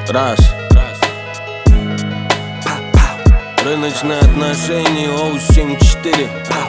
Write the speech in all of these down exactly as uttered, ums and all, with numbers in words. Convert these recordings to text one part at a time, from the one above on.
Раз. Рыночные отношения, оу семь четыре.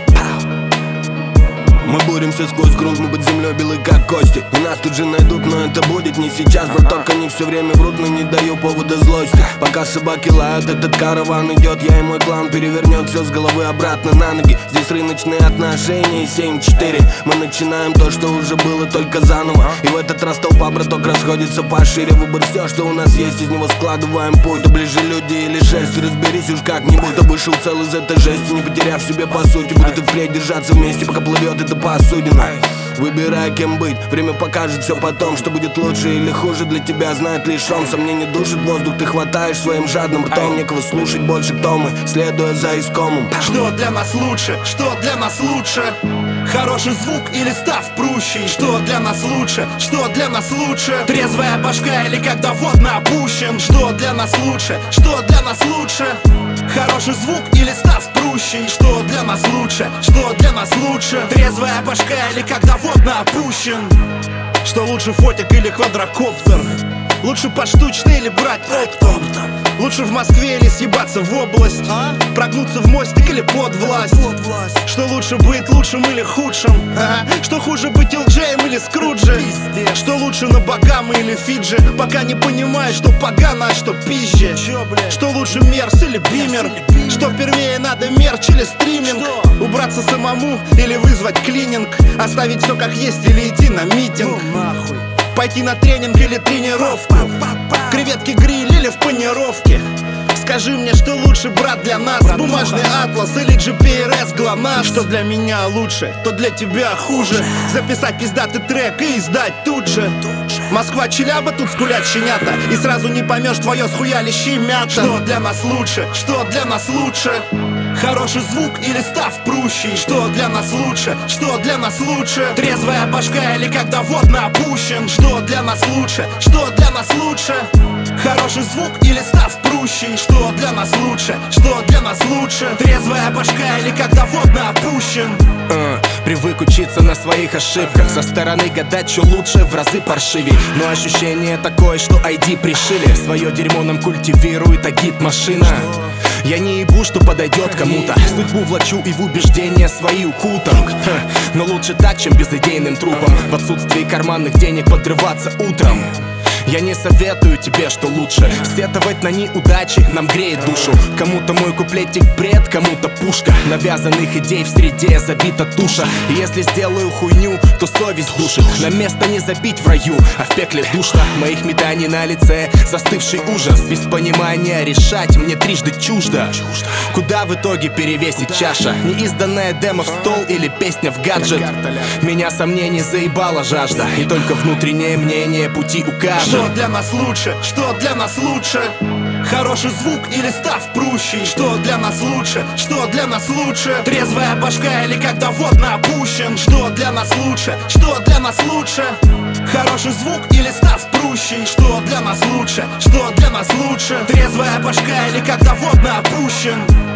Мы боремся сквозь грунт, мы под землей белые как кости. И нас тут же найдут, но это будет не сейчас. Но только не все время врут, но не даю повода злости. Пока собаки лают, этот караван идет. Я и мой клан перевернет все с головы обратно на ноги. Здесь рыночные отношения, семь четыре. Мы начинаем то, что уже было, только заново. И в этот раз толпа, браток, расходится пошире. Выбор все, что у нас есть, из него складываем путь. То ближе люди или шесть, разберись уж как-нибудь. То вышел цел из этой жести, не потеряв себе по сути. Будет и впредь держаться вместе, пока плывет эта посудина. Выбирай, кем быть, время покажет все потом. Что будет лучше или хуже для тебя, знает лишь он. Сомнение душит воздух, ты хватаешь своим жадным ртом. Некого слушать больше, кто мы, следуя за искомым. Что для нас лучше, что для нас лучше? Хороший звук или став прущий? Что для нас лучше, что для нас лучше? Трезвая башка или когда водно опущен? Что для нас лучше, что для нас лучше? Хороший звук или став прущий? Что для нас лучше, что для нас лучше? Трезвая башка или когда водно опущен? Что лучше, фотик или квадрокоптер? Лучше поштучно или брать оптом? Лучше в Москве или съебаться в область? а? Прогнуться в мостик или под власть? Что лучше быть лучшим или худшим? А? Что хуже быть Элджеем или Скруджи? Что лучше на Багамы или Фиджи? Пока не понимаешь, что погано, а что пизже. Что лучше Мерс или Бимер? Что первее надо, мерч или стриминг? Убраться самому или вызвать клининг? Оставить все как есть или идти на митинг? Пойти на тренинг или тренировку? Креветки гриль или в панировке? Скажи мне, что лучше, брат, для нас? Бумажный атлас или джи пи эр эс ГЛОНАСС? Что для меня лучше, то для тебя хуже. Записать пиздатый трек и издать тут же. Москва, Челяба, тут скулят щенята. И сразу не поймешь, твое схуялище мята. Что для нас лучше, что для нас лучше? Хороший звук или став прущий? Что для нас лучше, что для нас лучше? Трезвая башка или когда водно опущен? Что для нас лучше, что для нас лучше? Хороший звук или став прущий? Что для нас лучше, что для нас лучше? Трезвая башка или когда водно опущен? uh, Привык учиться на своих ошибках. Со стороны гадать, что лучше, в разы паршивей. Но ощущение такое, что ай ди пришили. Свое дерьмо нам культивирует агит-машина. Я не ебу, что подойдет кому-то. Судьбу влачу и в убеждения свои укутан. Но лучше так, чем безыдейным трупом. В отсутствии карманных денег подрываться утром. Я не советую тебе, что лучше сетовать на неудачи, нам греет душу. Кому-то мой куплетик бред, кому-то пушка. Навязанных идей в среде забита туша. И если сделаю хуйню, то совесть душит. На место не забить в раю, а в пекле душно. Моих метаний на лице застывший ужас. Без понимания решать мне трижды чуждо. Куда в итоге перевесить чаша? Неизданная демо в стол или песня в гаджет? Меня сомнений заебала жажда. И только внутреннее мнение пути укажет. Что для нас лучше, что для нас лучше? Хороший звук или став прущий? Что для нас лучше, что для нас лучше? Трезвая башка или когда водно опущен? Что для нас лучше, что для нас лучше? Хороший звук или став прущий? Что для нас лучше, что для нас лучше? Трезвая башка или когда водно опущен?